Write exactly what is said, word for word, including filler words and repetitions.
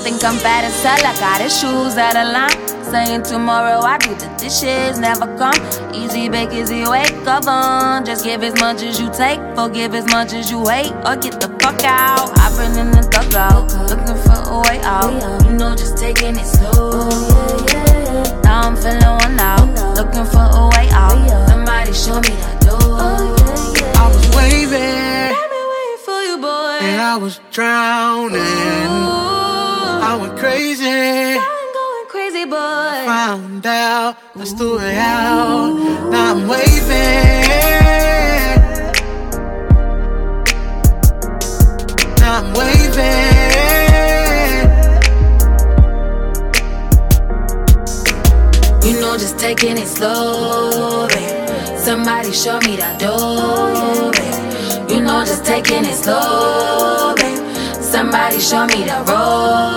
think I'm bad as hell, I got his shoes out of line. Saying tomorrow I do the dishes, never come. Easy bake, easy wake up on. Just give as much as you take, forgive as much as you hate, or get the fuck out. I've been in the dugout, looking for a way out. You know, just taking it slow. Now I'm feeling one out, looking for a way out. Somebody show me that door. I was waving, I've been waiting for you, boy. and I was drowning. Ooh, I went crazy. I'm going crazy, boy. Found out, let's do it out. Now I'm waving. Now I'm waving. You know, just taking it slow, babe. Somebody show me that door, babe. You know, just taking it slow, babe. Somebody show me the road.